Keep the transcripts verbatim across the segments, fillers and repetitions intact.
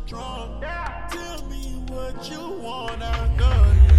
drunk. Tell me what you want, I got it.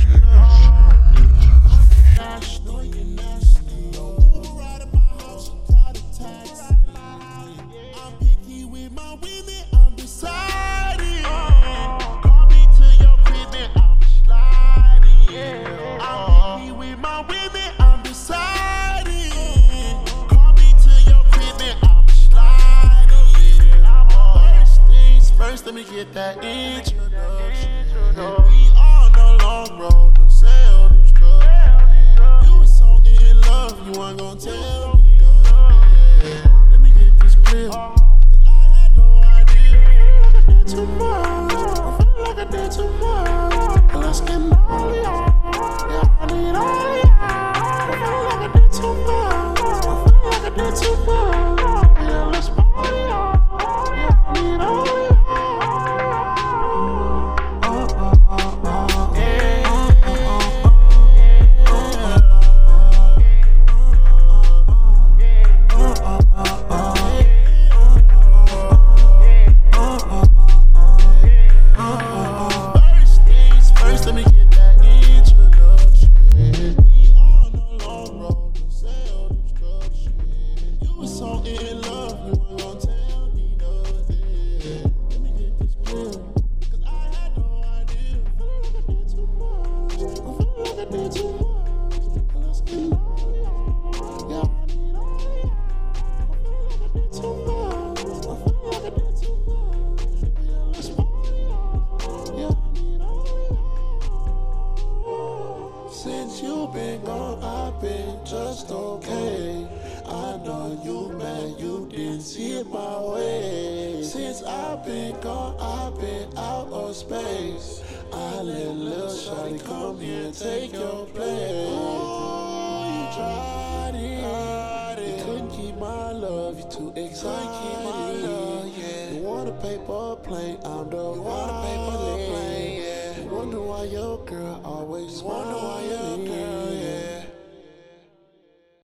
Gosh, know you're nasty. Uber right at my house, I'm tired of taxi. I'm picky with my women, I'm deciding. Call me to your crib and I'm sliding. I'm picky with my women, I'm deciding. Call me to your crib and I'm sliding. First things first, let me get that introduction. We on the long road to sell this drug. You was so in love, you ain't gon' tell me no. Let me get this clear, cause I had no idea. I feel like I did too much, I feel like I did too much. Let's get all of y'all, yeah, I need all of y'all. I feel like I did too much, I feel like I did too much. Yeah, let's all of y'all, yeah, I need all of y'all. Since you been gone, I've been just okay. I know you mad, you didn't see it my way. Since I've been gone, I've been out of space. I let Lil Shawty come here and take your place. Ooh, you tried it, you couldn't keep my love, you too excited. You want a paper plane, I'm the one. You wonder why your girl always smiling.